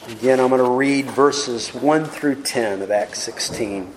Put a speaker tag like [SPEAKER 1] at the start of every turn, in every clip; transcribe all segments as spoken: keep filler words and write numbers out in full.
[SPEAKER 1] Again, I'm going to read verses one through ten of Acts sixteen.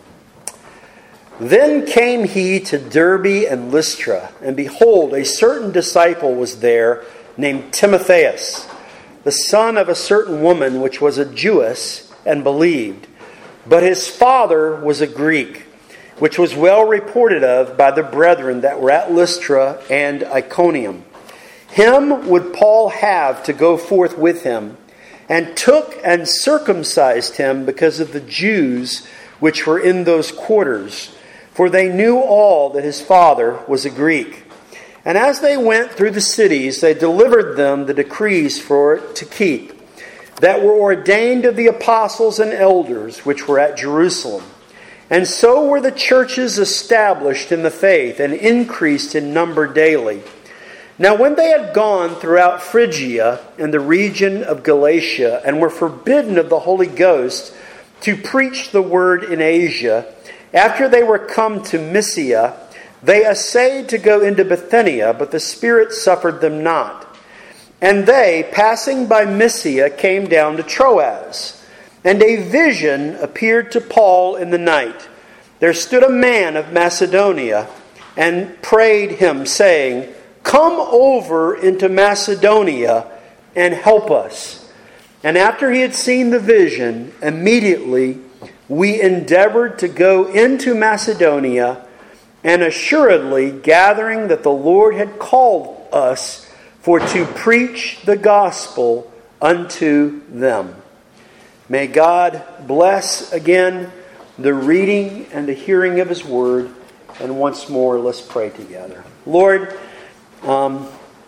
[SPEAKER 1] Then came he to Derbe and Lystra, and behold, a certain disciple was there named Timotheus, the son of a certain woman which was a Jewess, and believed. But his father was a Greek, which was well reported of by the brethren that were at Lystra and Iconium. Him would Paul have to go forth with him, and took and circumcised him because of the Jews which were in those quarters, for they knew all that his father was a Greek. And as they went through the cities, they delivered them the decrees for it to keep, that were ordained of the apostles and elders which were at Jerusalem. And so were the churches established in the faith, and increased in number daily. Now when they had gone throughout Phrygia and the region of Galatia, and were forbidden of the Holy Ghost to preach the word in Asia, after they were come to Mysia, they essayed to go into Bithynia, but the Spirit suffered them not. And they, passing by Mysia, came down to Troas. And a vision appeared to Paul in the night. There stood a man of Macedonia, and prayed him, saying, Come over into Macedonia and help us. And after he had seen the vision, immediately we endeavored to go into Macedonia, and assuredly gathering that the Lord had called us for to preach the gospel unto them. May God bless again the reading and the hearing of His word. And once more, let's pray together. Lord, Um,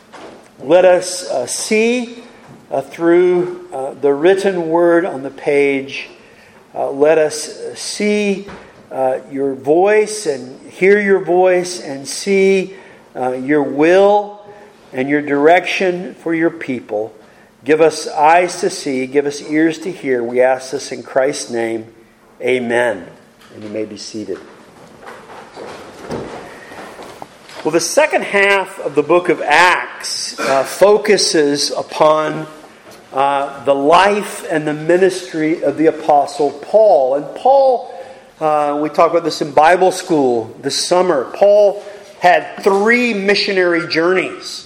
[SPEAKER 1] let us uh, see uh, through uh, the written word on the page. Uh, let us see uh, your voice and hear your voice and see uh, your will and your direction for your people. Give us eyes to see, give us ears to hear. We ask this in Christ's name. Amen. And you may be seated. Well, the second half of the book of Acts uh, focuses upon uh, the life and the ministry of the Apostle Paul. And Paul, uh, we talked about this in Bible school this summer, Paul had three missionary journeys.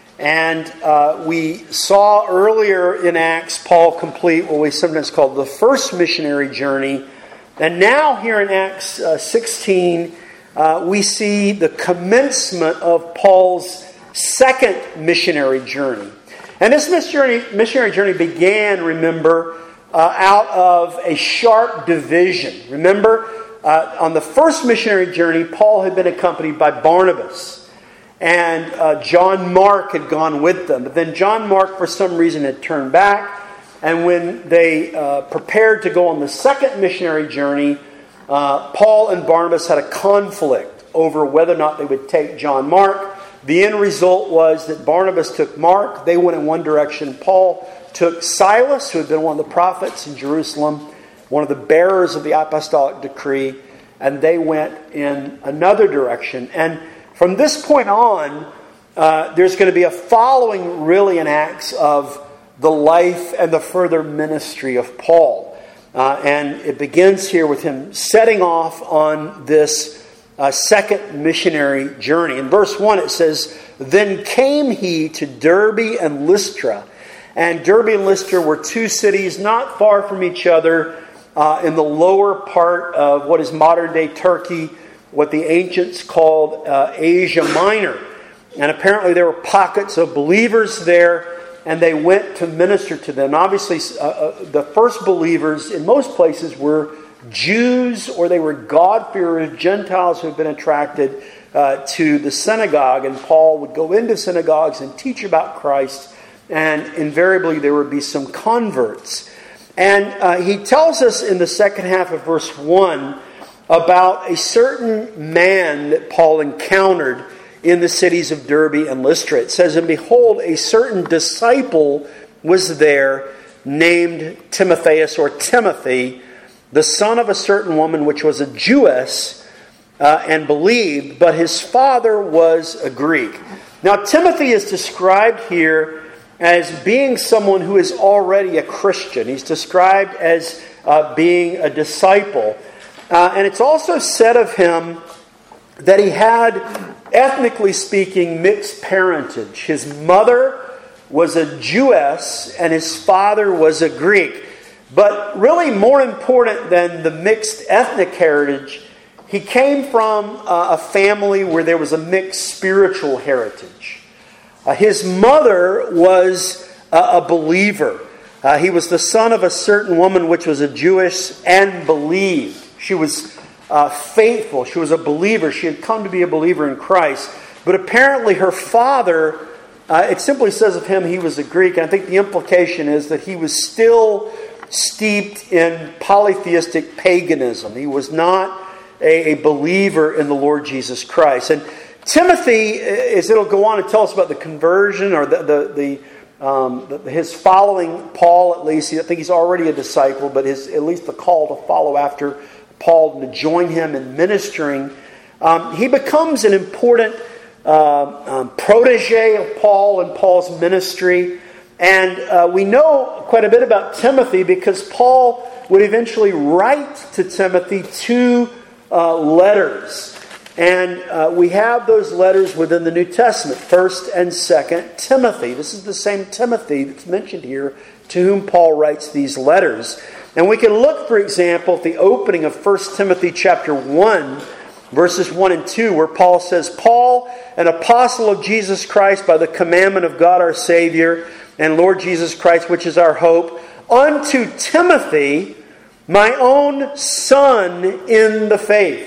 [SPEAKER 1] And uh, we saw earlier in Acts, Paul complete what we sometimes call the first missionary journey. And now here in Acts uh, sixteen, Uh, we see the commencement of Paul's second missionary journey. And this missionary, missionary journey began, remember, uh, out of a sharp division. Remember, uh, on the first missionary journey, Paul had been accompanied by Barnabas. And uh, John Mark had gone with them. But then John Mark, for some reason, had turned back. And when they uh, prepared to go on the second missionary journey, Uh, Paul and Barnabas had a conflict over whether or not they would take John Mark. The end result was that Barnabas took Mark. They went in one direction. Paul took Silas, who had been one of the prophets in Jerusalem, one of the bearers of the apostolic decree, and they went in another direction. And from this point on, uh, there's going to be a following, really, in Acts of the life and the further ministry of Paul. Uh, and it begins here with him setting off on this uh, second missionary journey. In verse one it says, Then came he to Derbe and Lystra. And Derbe and Lystra were two cities not far from each other uh, in the lower part of what is modern day Turkey, what the ancients called uh, Asia Minor. And apparently there were pockets of believers there, and they went to minister to them. Obviously, uh, uh, the first believers in most places were Jews, or they were God-fearers, Gentiles who had been attracted uh, to the synagogue. And Paul would go into synagogues and teach about Christ, and invariably there would be some converts. And uh, he tells us in the second half of verse one about a certain man that Paul encountered in the cities of Derbe and Lystra. It says, And behold, a certain disciple was there named Timotheus, or Timothy, the son of a certain woman which was a Jewess, uh, and believed, but his father was a Greek. Now Timothy is described here as being someone who is already a Christian. He's described as uh, being a disciple. Uh, and it's also said of him that he had, ethnically speaking, mixed parentage. His mother was a Jewess and his father was a Greek. But really more important than the mixed ethnic heritage, he came from uh, a family where there was a mixed spiritual heritage. Uh, his mother was uh, a believer. Uh, he was the son of a certain woman which was a Jewess and believed. She was uh, faithful. She was a believer. She had come to be a believer in Christ. But apparently her father, uh, it simply says of him he was a Greek. And I think the implication is that he was still steeped in polytheistic paganism. He was not a, a believer in the Lord Jesus Christ. And Timothy, as it'll go on to tell us about the conversion or the the, the, um, the his following Paul, at least. I think he's already a disciple, but his at least the call to follow after Paul and to join him in ministering. Um, he becomes an important uh, um, protege of Paul and Paul's ministry. And uh, we know quite a bit about Timothy because Paul would eventually write to Timothy two uh, letters. And uh, we have those letters within the New Testament, First and Second Timothy. This is the same Timothy that's mentioned here to whom Paul writes these letters. And we can look, for example, at the opening of First Timothy chapter one, verses one and two, where Paul says, Paul, an apostle of Jesus Christ by the commandment of God our Savior and Lord Jesus Christ, which is our hope, unto Timothy, my own son in the faith.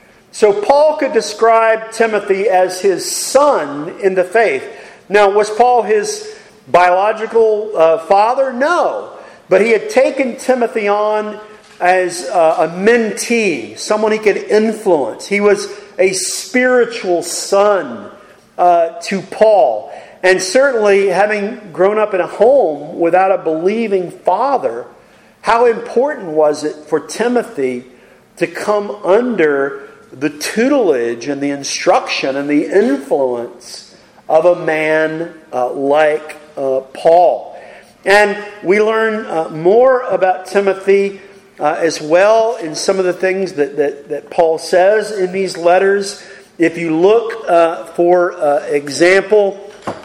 [SPEAKER 1] So Paul could describe Timothy as his son in the faith. Now, was Paul his biological uh, father? No. But he had taken Timothy on as uh, a mentee, someone he could influence. He was a spiritual son uh, to Paul. And certainly, having grown up in a home without a believing father, how important was it for Timothy to come under the tutelage and the instruction and the influence of a man uh, like uh, Paul? And we learn uh, more about Timothy uh, as well in some of the things that, that, that Paul says in these letters. If you look, uh, for uh, example,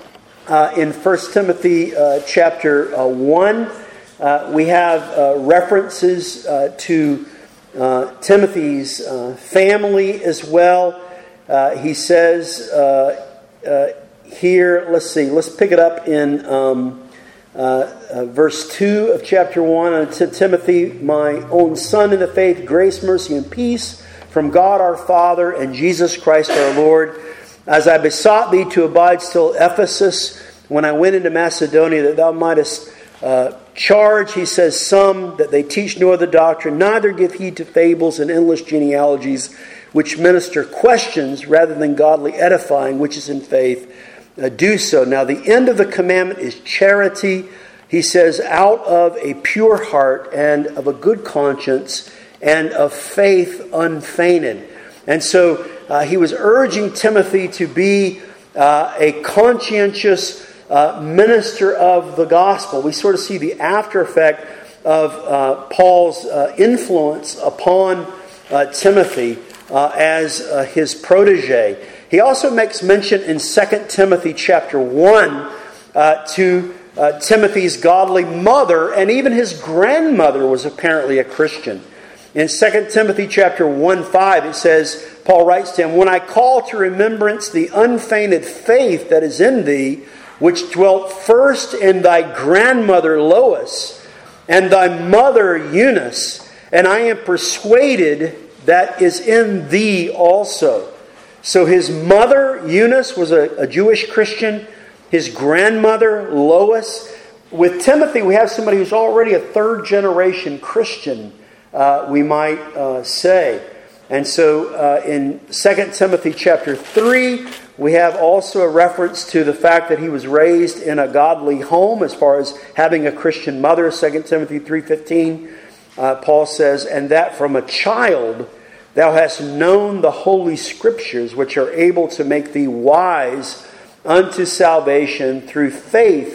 [SPEAKER 1] uh, in First Timothy uh, chapter uh, one, uh, we have uh, references uh, to Uh, Timothy's uh, family as well. Uh, he says uh, uh, here, let's see, let's pick it up in um, uh, uh, verse two of chapter one. To Timothy, my own son in the faith, grace, mercy, and peace from God our Father and Jesus Christ our Lord. As I besought thee to abide still at Ephesus when I went into Macedonia, that thou mightest Uh, charge, he says, some that they teach no other doctrine, neither give heed to fables and endless genealogies, which minister questions rather than godly edifying, which is in faith. Uh, do so. Now, the end of the commandment is charity. He says, out of a pure heart and of a good conscience and of faith unfeigned. And so uh, he was urging Timothy to be uh, a conscientious Uh, minister of the gospel. We sort of see the after effect of uh, Paul's uh, influence upon uh, Timothy uh, as uh, his protege. He also makes mention in Second Timothy chapter one uh, to uh, Timothy's godly mother, and even his grandmother was apparently a Christian. In Second Timothy chapter one five, it says, Paul writes to him, when I call to remembrance the unfeigned faith that is in thee, which dwelt first in thy grandmother Lois and thy mother Eunice, and I am persuaded that is in thee also. So his mother Eunice was a, a Jewish Christian. His grandmother Lois. With Timothy, we have somebody who's already a third generation Christian, uh, we might uh, say. And so uh, in Second Timothy chapter three, we have also a reference to the fact that he was raised in a godly home as far as having a Christian mother. Second Timothy three fifteen, uh, Paul says, and that from a child thou hast known the holy scriptures, which are able to make thee wise unto salvation through faith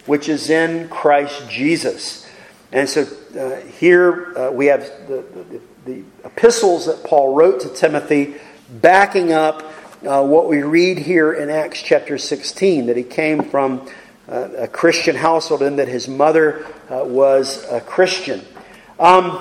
[SPEAKER 1] which is in Christ Jesus. And so uh, here uh, we have the, the, the epistles that Paul wrote to Timothy backing up uh, what we read here in Acts chapter sixteen, that he came from uh, a Christian household and that his mother uh, was a Christian. Um,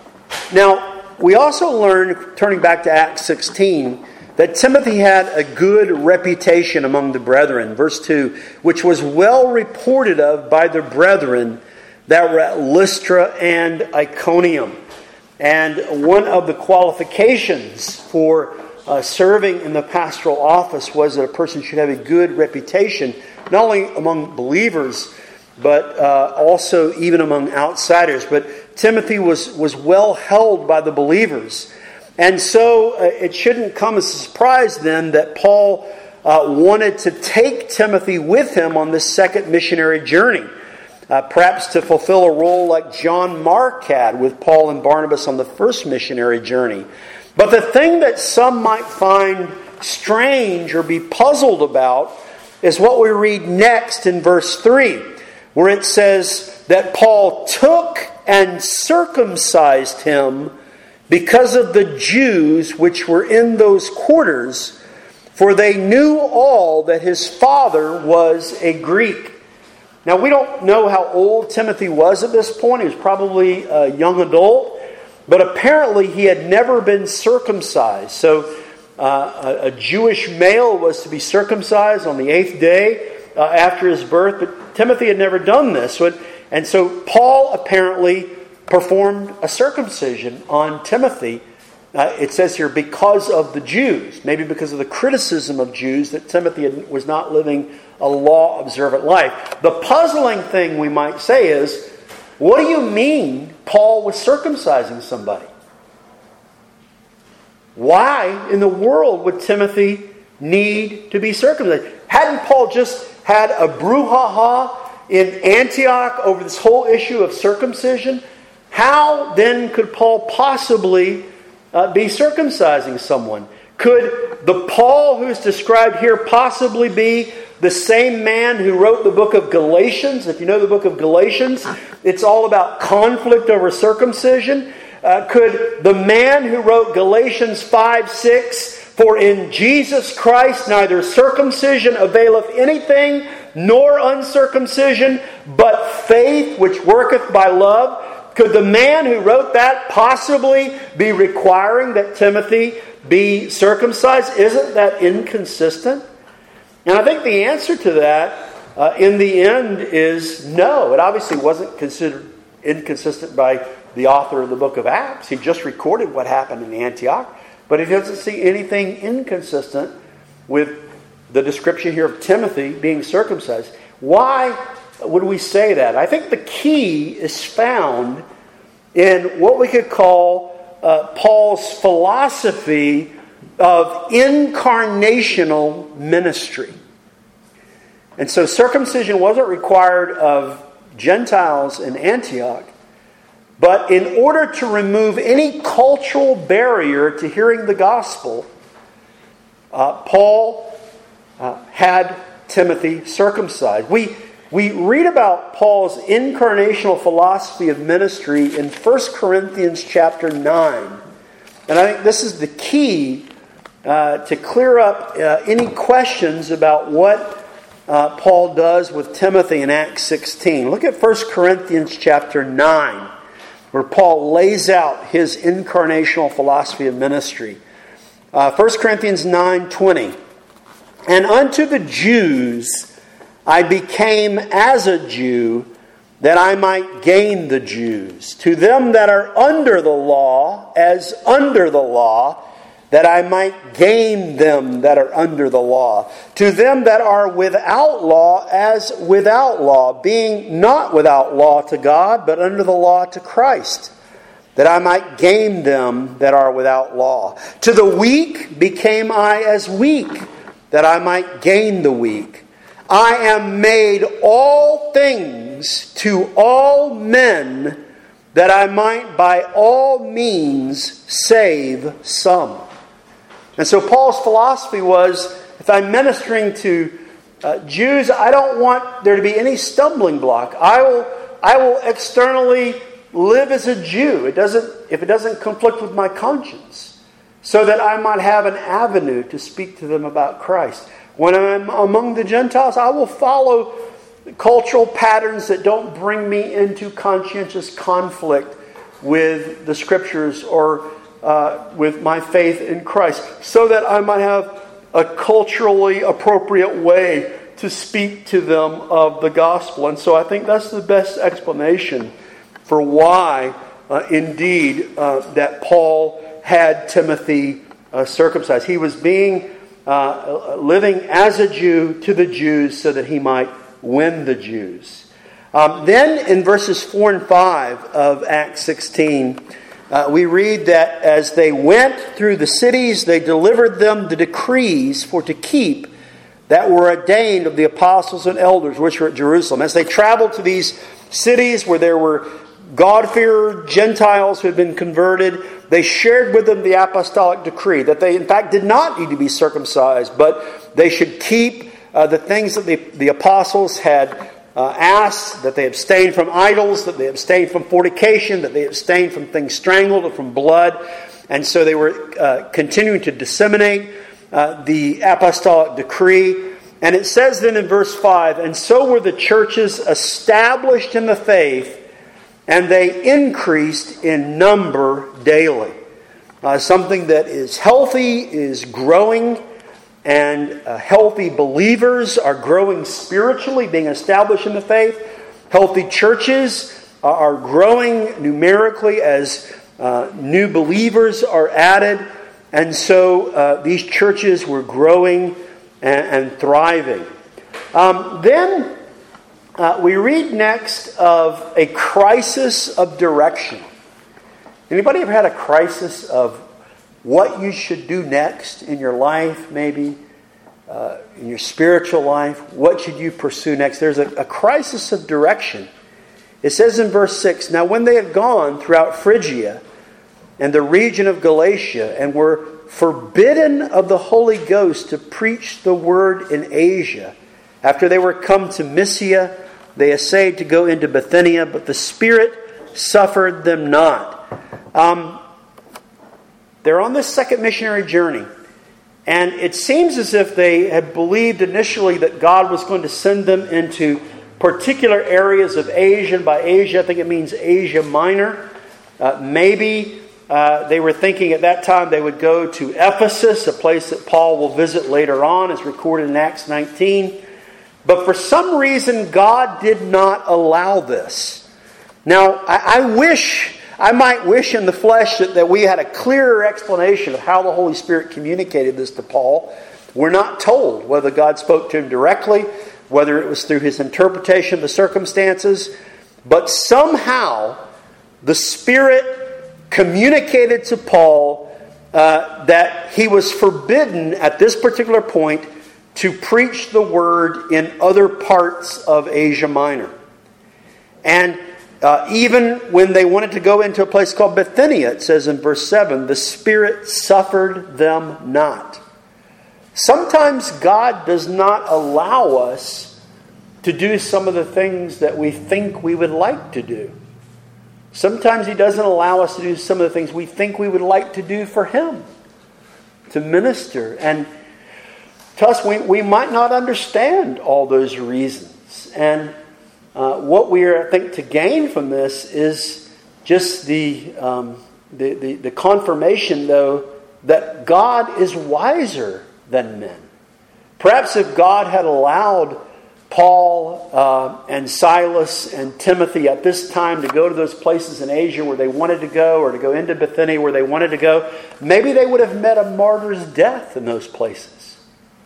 [SPEAKER 1] now, we also learn, turning back to Acts sixteen, that Timothy had a good reputation among the brethren. Verse two, which was well reported of by the brethren that were at Lystra and Iconium. And one of the qualifications for uh, serving in the pastoral office was that a person should have a good reputation, not only among believers, but uh, also even among outsiders. But Timothy was, was well held by the believers. And so uh, it shouldn't come as a surprise then that Paul uh, wanted to take Timothy with him on this second missionary journey. Uh, perhaps to fulfill a role like John Mark had with Paul and Barnabas on the first missionary journey. But the thing that some might find strange or be puzzled about is what we read next in verse three, where it says that Paul took and circumcised him because of the Jews which were in those quarters, for they knew all that his father was a Greek. Now, we don't know how old Timothy was at this point. He was probably a young adult. But apparently he had never been circumcised. So uh, a, a Jewish male was to be circumcised on the eighth day uh, after his birth. But Timothy had never done this. So, and so Paul apparently performed a circumcision on Timothy. Uh, it says here, because of the Jews. Maybe because of the criticism of Jews that Timothy had, was not living a law-observant life. The puzzling thing we might say is, what do you mean Paul was circumcising somebody? Why in the world would Timothy need to be circumcised? Hadn't Paul just had a brouhaha in Antioch over this whole issue of circumcision? How then could Paul possibly uh, be circumcising someone? Could the Paul who's described here possibly be the same man who wrote the book of Galatians? If you know the book of Galatians, it's all about conflict over circumcision. Uh, could the man who wrote Galatians five six, for in Jesus Christ neither circumcision availeth anything, nor uncircumcision, but faith which worketh by love? Could the man who wrote that possibly be requiring that Timothy be circumcised? Isn't that inconsistent? And I think the answer to that, uh, in the end, is no. It obviously wasn't considered inconsistent by the author of the book of Acts. He just recorded what happened in Antioch. But he doesn't see anything inconsistent with the description here of Timothy being circumcised. Why would we say that? I think the key is found in what we could call uh, Paul's philosophy of incarnational ministry. And so circumcision wasn't required of Gentiles in Antioch, but in order to remove any cultural barrier to hearing the gospel, uh, Paul uh, had Timothy circumcised. We we read about Paul's incarnational philosophy of ministry in First Corinthians chapter nine. And I think this is the key uh, to clear up uh, any questions about what uh, Paul does with Timothy in Acts sixteen. Look at First Corinthians chapter nine, where Paul lays out his incarnational philosophy of ministry. Uh, First Corinthians nine twenty. And unto the Jews I became as a Jew, that I might gain the Jews. To them that are under the law, as under the law, that I might gain them that are under the law. To them that are without law, as without law, being not without law to God, but under the law to Christ, that I might gain them that are without law. To the weak became I as weak, that I might gain the weak. I am made all things to all men, that I might by all means save some. And so Paul's philosophy was, if I'm ministering to uh, Jews, I don't want there to be any stumbling block. I will, I will externally live as a Jew. It doesn't, if it doesn't conflict with my conscience, so that I might have an avenue to speak to them about Christ. When I'm among the Gentiles, I will follow cultural patterns that don't bring me into conscientious conflict with the Scriptures or uh, with my faith in Christ, so that I might have a culturally appropriate way to speak to them of the gospel. And so I think that's the best explanation for why, uh, indeed, uh, that Paul had Timothy uh, circumcised. He was being uh, living as a Jew to the Jews so that he might win the Jews. Um, then in verses four and five of Acts sixteen, uh, we read that as they went through the cities, they delivered them the decrees for to keep that were ordained of the apostles and elders which were at Jerusalem. As they traveled to these cities where there were God-fearer Gentiles who had been converted, they shared with them the apostolic decree that they in fact did not need to be circumcised, but they should keep uh, the things that the, the apostles had uh, asked, that they abstained from idols, that they abstained from fornication, that they abstained from things strangled or from blood. And so they were uh, continuing to disseminate uh, the apostolic decree. And it says then in verse five, and so were the churches established in the faith, and they increased in number daily. Uh, something that is healthy is growing, and uh, healthy believers are growing spiritually, being established in the faith. Healthy churches uh, are growing numerically as uh, new believers are added. And so uh, these churches were growing and, and thriving. Um, then uh, we read next of a crisis of direction. Anybody ever had a crisis of what you should do next in your life, maybe uh, in your spiritual life? What should you pursue next? There's a, a crisis of direction. It says in verse six, now when they had gone throughout Phrygia and the region of Galatia and were forbidden of the Holy Ghost to preach the word in Asia, after they were come to Mysia, they essayed to go into Bithynia, but the Spirit suffered them not. Um, they're on this second missionary journey. And it seems as if they had believed initially that God was going to send them into particular areas of Asia. And by Asia, I think it means Asia Minor. Uh, maybe uh, they were thinking at that time they would go to Ephesus, a place that Paul will visit later on, as recorded in Acts nineteen. But for some reason, God did not allow this. Now, I, I wish... I might wish in the flesh that, that we had a clearer explanation of how the Holy Spirit communicated this to Paul. We're not told whether God spoke to him directly, whether it was through his interpretation of the circumstances. But somehow the Spirit communicated to Paul uh, that he was forbidden at this particular point to preach the word in other parts of Asia Minor. And Uh, even when they wanted to go into a place called Bithynia, it says in verse seven, the Spirit suffered them not. Sometimes God does not allow us to do some of the things that we think we would like to do. Sometimes He doesn't allow us to do some of the things we think we would like to do for Him, to minister. And to us, we, we might not understand all those reasons. And Uh, what we are, I think, to gain from this is just the, um, the, the, the confirmation, though, that God is wiser than men. Perhaps if God had allowed Paul uh, and Silas and Timothy at this time to go to those places in Asia where they wanted to go, or to go into Bithynia where they wanted to go, maybe they would have met a martyr's death in those places.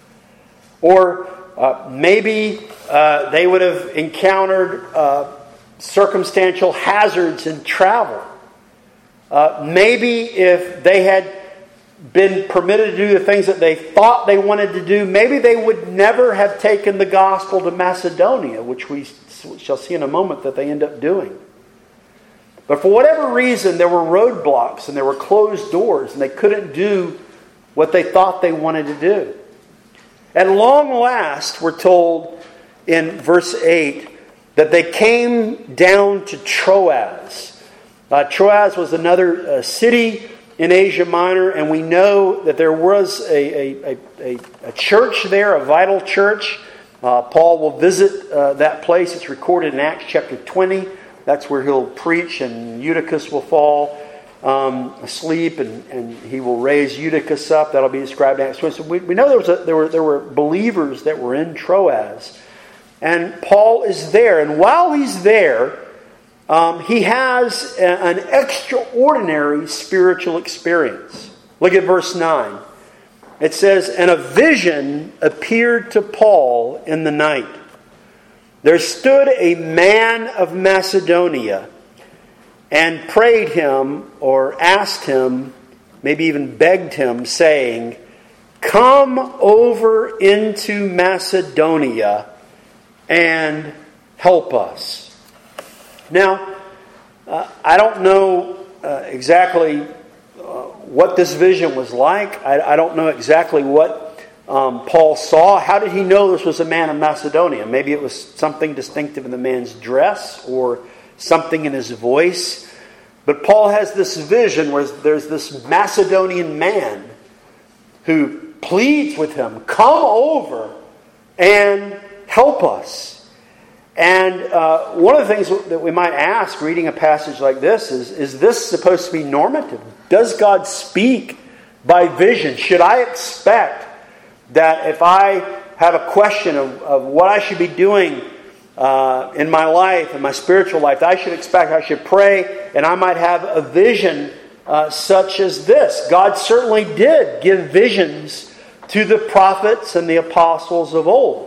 [SPEAKER 1] Or Uh, maybe uh, they would have encountered uh, circumstantial hazards in travel. Uh, maybe if they had been permitted to do the things that they thought they wanted to do, maybe they would never have taken the gospel to Macedonia, which we shall see in a moment that they end up doing. But for whatever reason, there were roadblocks and there were closed doors, and they couldn't do what they thought they wanted to do. At long last, we're told in verse eight, that they came down to Troas. Uh, Troas was another uh, city in Asia Minor, and we know that there was a, a, a, a church there, a vital church. Uh, Paul will visit uh, that place. It's recorded in Acts chapter twenty. That's where he'll preach, and Eutychus will fall um, asleep, and, and he will raise Eutychus up. That'll be described in Acts twenty. So we, we know there was a, there were there were believers that were in Troas. And Paul is there. And while he's there, um, he has a, an extraordinary spiritual experience. Look at verse nine. It says, "And a vision appeared to Paul in the night. There stood a man of Macedonia and prayed him," or asked him, maybe even begged him, saying, "Come over into Macedonia and help us." Now, uh, I don't know uh, exactly uh, what this vision was like. I, I don't know exactly what um, Paul saw. How did he know this was a man of Macedonia? Maybe it was something distinctive in the man's dress or something in his voice. But Paul has this vision where there's this Macedonian man who pleads with him, "Come over and help us." And uh, one of the things that we might ask reading a passage like this is, is this supposed to be normative? Does God speak by vision? Should I expect that if I have a question of, of what I should be doing uh, in my life, in my spiritual life, I should expect, I should pray, and I might have a vision uh, such as this? God certainly did give visions to the prophets and the apostles of old.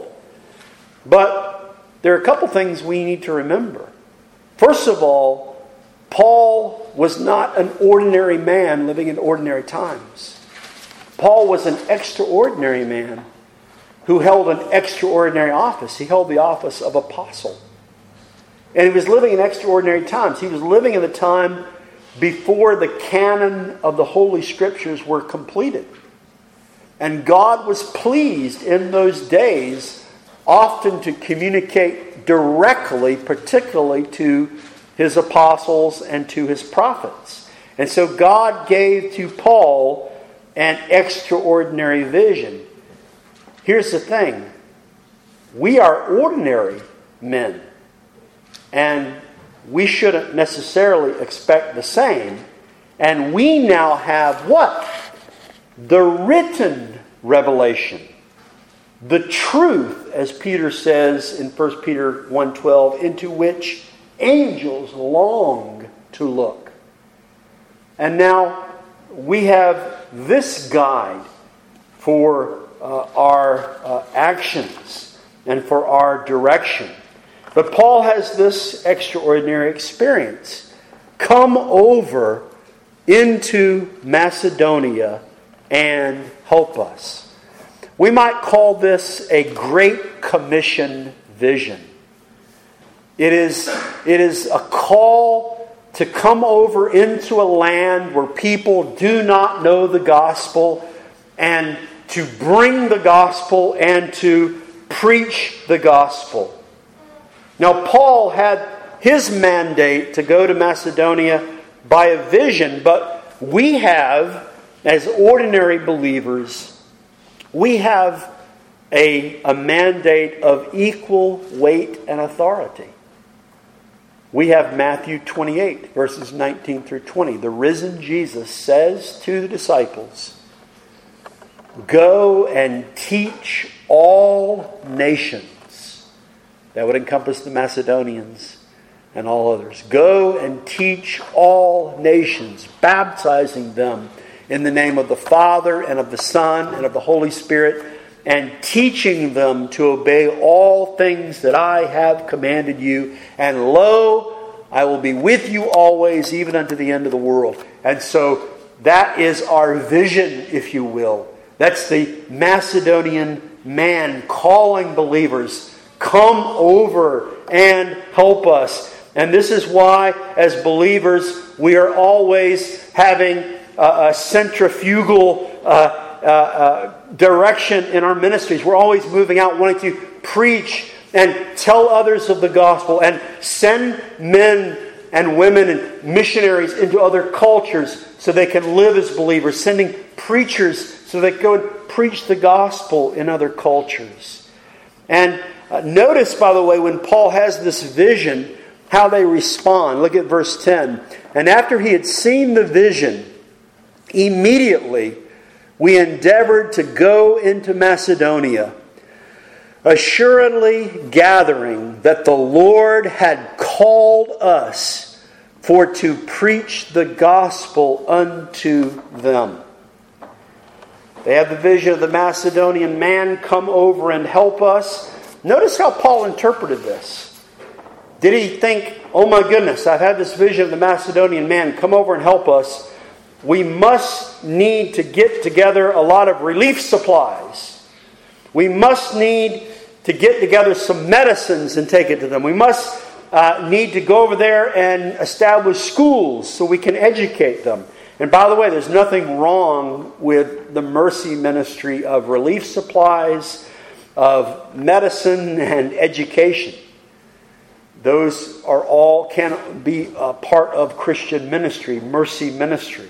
[SPEAKER 1] But there are a couple things we need to remember. First of all, Paul was not an ordinary man living in ordinary times. Paul was an extraordinary man who held an extraordinary office. He held the office of apostle. And he was living in extraordinary times. He was living in the time before the canon of the Holy Scriptures were completed. And God was pleased in those days often to communicate directly, particularly to his apostles and to his prophets. And so God gave to Paul an extraordinary vision. Here's the thing. We are ordinary men. And we shouldn't necessarily expect the same. And we now have what? The written revelation. The truth, as Peter says in First Peter one twelve, into which angels long to look. And now we have this guide for uh, our uh, actions and for our direction. But Paul has this extraordinary experience. Come over into Macedonia and help us. We might call this a Great Commission vision. It is, it is a call to come over into a land where people do not know the gospel, and to bring the gospel and to preach the gospel. Now, Paul had his mandate to go to Macedonia by a vision, but we have, as ordinary believers, we have a, a mandate of equal weight and authority. We have Matthew twenty-eight, verses nineteen through twenty. The risen Jesus says to the disciples, "Go and teach all nations." That would encompass the Macedonians and all others. "Go and teach all nations, baptizing them in the name of the Father and of the Son and of the Holy Spirit, and teaching them to obey all things that I have commanded you. And lo, I will be with you always, even unto the end of the world." And so that is our vision, if you will. That's the Macedonian man calling believers, "Come over and help us." And this is why, as believers, we are always having a, a centrifugal uh, uh, uh, direction in our ministries. We're always moving out, wanting to preach and tell others of the gospel and send men and women and missionaries into other cultures so they can live as believers, sending preachers so they can go and preach the gospel in other cultures. And uh, notice, by the way, when Paul has this vision, how they respond. Look at verse ten. And after he had seen the vision, immediately we endeavored to go into Macedonia, assuredly gathering that the Lord had called us for to preach the gospel unto them. They had the vision of the Macedonian man come over and help us. Notice how Paul interpreted this. Did he think, oh my goodness, I've had this vision of the Macedonian man come over and help us. We must need to get together a lot of relief supplies. We must need to get together some medicines and take it to them. We must uh, need to go over there and establish schools so we can educate them. And by the way, there's nothing wrong with the mercy ministry of relief supplies, of medicine and education. Those are all can be a part of Christian ministry, mercy ministry.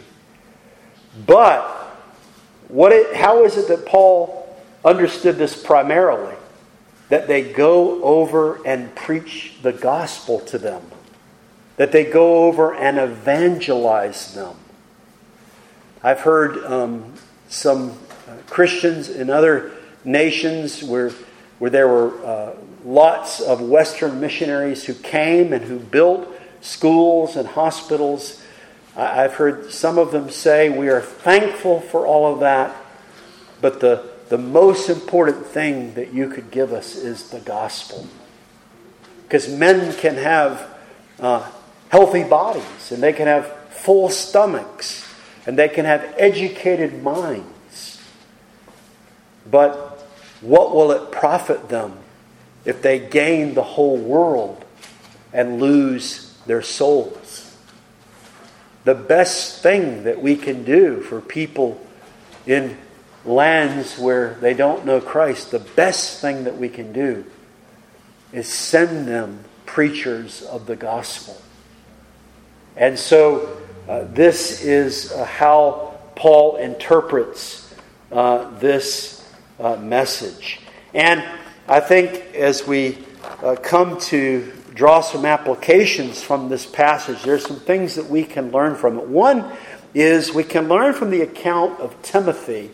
[SPEAKER 1] But what it, how is it that Paul understood this primarily? That they go over and preach the gospel to them. That they go over and evangelize them. I've heard um, some Christians in other nations where, where there were uh, lots of Western missionaries who came and who built schools and hospitals. I've heard some of them say, we are thankful for all of that, but the, the most important thing that you could give us is the gospel. Because men can have uh, healthy bodies, and they can have full stomachs, and they can have educated minds. But what will it profit them if they gain the whole world and lose their souls? The best thing that we can do for people in lands where they don't know Christ, the best thing that we can do is send them preachers of the gospel. And so uh, this is uh, how Paul interprets uh, this uh, message. And I think as we uh, come to draw some applications from this passage, there's some things that we can learn from it. One is we can learn from the account of Timothy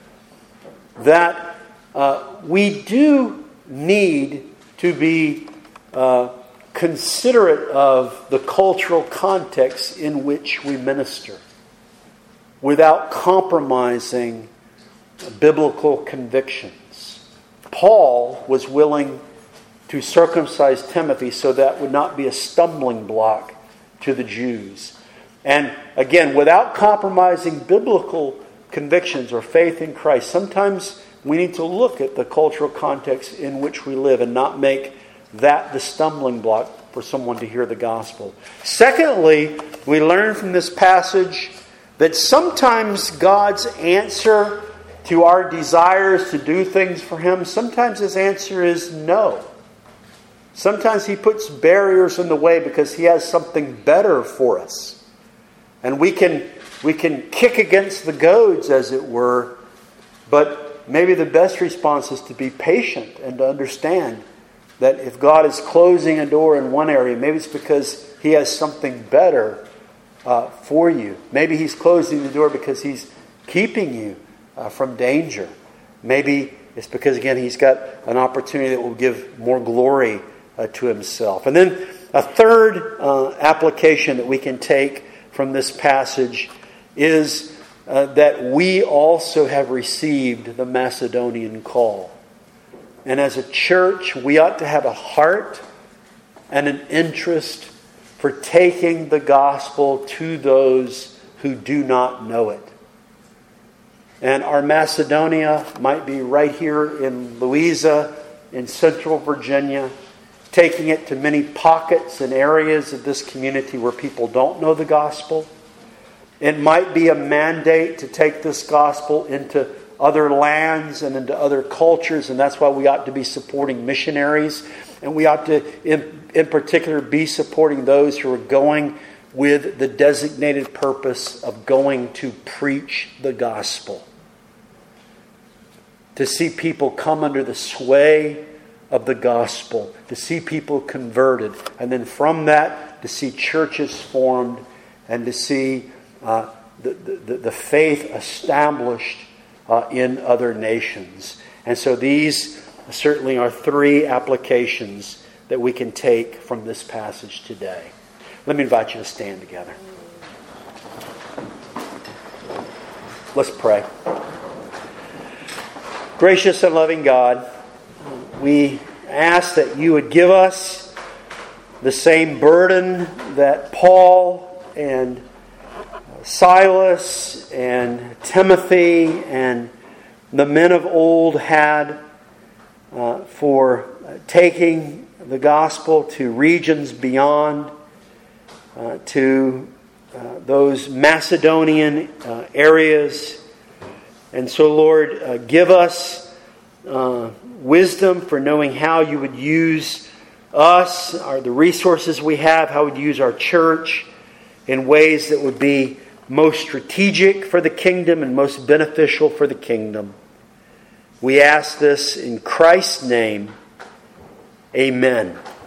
[SPEAKER 1] that uh, we do need to be uh, considerate of the cultural context in which we minister without compromising biblical convictions. Paul was willing to circumcise Timothy so that would not be a stumbling block to the Jews. And again, without compromising biblical convictions or faith in Christ, sometimes we need to look at the cultural context in which we live and not make that the stumbling block for someone to hear the gospel. Secondly, we learn from this passage that sometimes God's answer to our desires to do things for Him, sometimes His answer is no. Sometimes He puts barriers in the way because He has something better for us. And we can, we can kick against the goads, as it were, but maybe the best response is to be patient and to understand that if God is closing a door in one area, maybe it's because He has something better uh, for you. Maybe He's closing the door because He's keeping you uh, from danger. Maybe it's because, again, He's got an opportunity that will give more glory uh, to Himself. And then a third uh, application that we can take from this passage is uh, that we also have received the Macedonian call. And as a church, we ought to have a heart and an interest for taking the gospel to those who do not know it. And our Macedonia might be right here in Louisa, in central Virginia, taking it to many pockets and areas of this community where people don't know the gospel. It might be a mandate to take this gospel into other lands and into other cultures, and that's why we ought to be supporting missionaries. And we ought to, in, in particular, be supporting those who are going with the designated purpose of going to preach the gospel. To see people come under the sway of the gospel. To see people converted. And then from that, to see churches formed. And to see uh, the, the, the faith established uh, in other nations. And so these certainly are three applications that we can take from this passage today. Let me invite you to stand together. Let's pray. Gracious and loving God, we ask that you would give us the same burden that Paul and Silas and Timothy and the men of old had uh, for taking the gospel to regions beyond, uh, to uh, those Macedonian uh, areas. And so, Lord, uh, give us uh, wisdom for knowing how you would use us, or the resources we have, how would you use our church in ways that would be most strategic for the kingdom and most beneficial for the kingdom. We ask this in Christ's name. Amen.